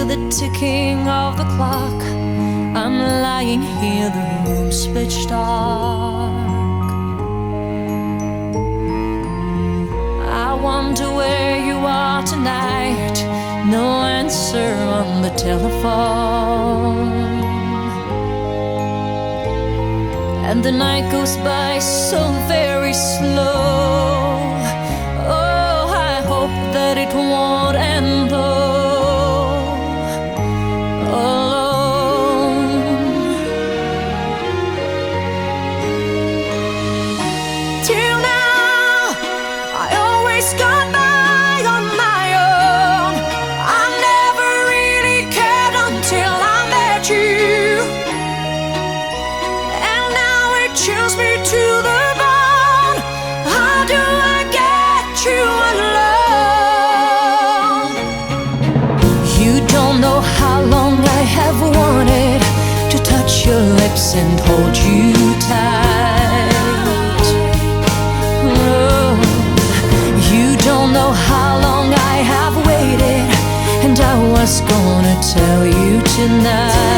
to the ticking of the clock. I'm lying here, the room's pitch dark. I wonder where you are tonight. No answer on the telephone, and the night goes by so very slow. Oh, I hope that it won't end though, alone. Till now, I always got by on my own. I never really cared until I met you, and now it chills me to the bone. How do I get you alone? You don't know how long I have wanted to touch your lips and hold you tight. Oh, you don't know how long I have waited, and I was gonna tell you tonight.